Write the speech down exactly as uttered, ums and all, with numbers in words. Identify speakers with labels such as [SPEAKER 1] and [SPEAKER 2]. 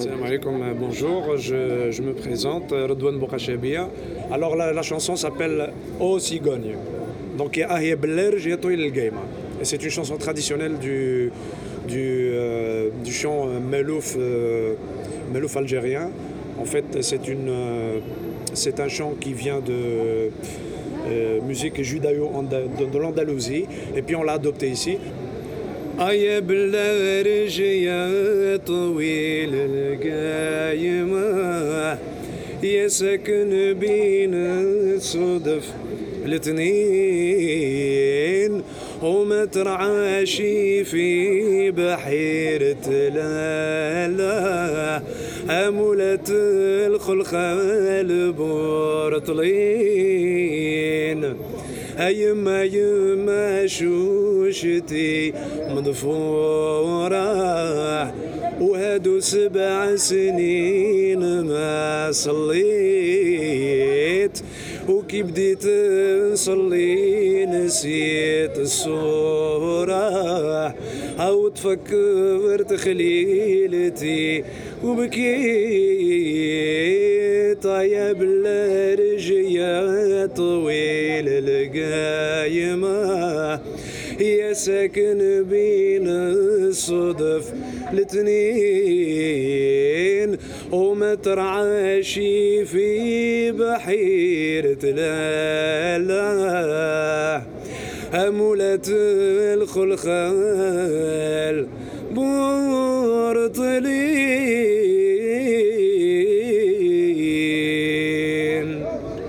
[SPEAKER 1] Salam alaikum, bonjour, je, je me présente, Redouane Boukhachabia. Alors la, la chanson s'appelle O Cigogne. Donc il y a Ahia Bellerj et Toil El Gaima. Et c'est une chanson traditionnelle du, du, euh, du chant Melouf, euh, Melouf algérien. En fait, c'est, une, euh, c'est un chant qui vient de euh, musique judaïo de, de l'Andalousie. Et puis on l'a adopté ici. يا بلارج يا طويل القايمة يا سكن بينا الصدف الاثنين وما ترعاشي في بحيرة لالا أمولة الخلخال بورطلين يما يما شوشتي مضفورة وهادو سبع سنين ما صليت وكي بديت نصلي نسيت الصورة أو تفكرت خليلتي وبكيت يا بلارج يا طويل القايمة يا ساكن بين الصدف الاثنين وما ترعاشي في بحيرة لالا أمولة الخلخال بورطلين.